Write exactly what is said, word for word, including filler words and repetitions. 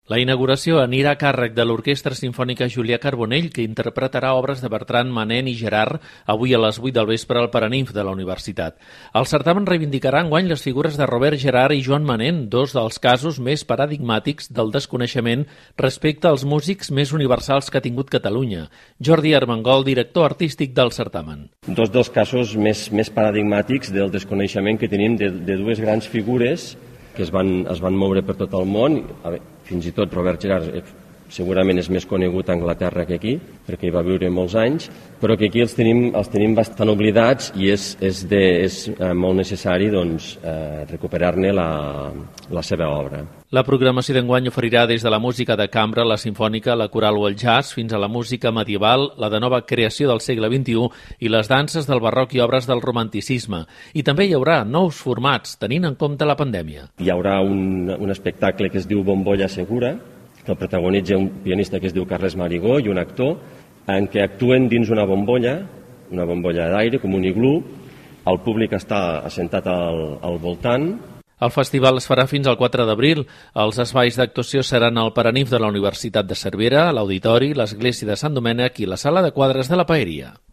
La inauguració anirà a càrrec de l'Orquestra Simfònica Julià Carbonell, que interpretarà obres de Bertran Manent i Gerard avui a les vuit del vespre al Paraninf de la Universitat. El certamen reivindicarà enguany les figures de Robert Gerard i Joan Manent, dos dels casos més paradigmàtics del desconeixement respecte als músics més universals que ha tingut Catalunya. Jordi Armengol, director artístic del certamen. Dos dels casos més, més paradigmàtics del desconeixement que tenim de, de dues grans figures que es van, es van moure per tot el món. A veure, fins i tot Robert Gerard segurament és més conegut a Anglaterra que aquí, perquè hi va viure molts anys, però que aquí els tenim, els tenim bastant oblidats i és, és, de, és eh, molt necessari doncs, eh, recuperar-ne la, la seva obra. La programació d'enguany oferirà des de la música de cambra, la simfònica, la coral o el jazz, fins a la música medieval, la de nova creació del segle vint-i-u i les danses del barroc i obres del romanticisme. I també hi haurà nous formats, tenint en compte la pandèmia. Hi haurà un, un espectacle que es diu Bombolla Segura, que el protagonitza un pianista que es diu Carles Marigó i un actor, en què actuen dins una bombolla, una bombolla d'aire, com un iglú. El públic està assentat al, al voltant. El festival es farà fins al quatre d'abril. Els espais d'actuació seran al Paraninf de la Universitat de Cervera, l'Auditori, l'Església de Sant Domènec i la Sala de Quadres de la Paeria.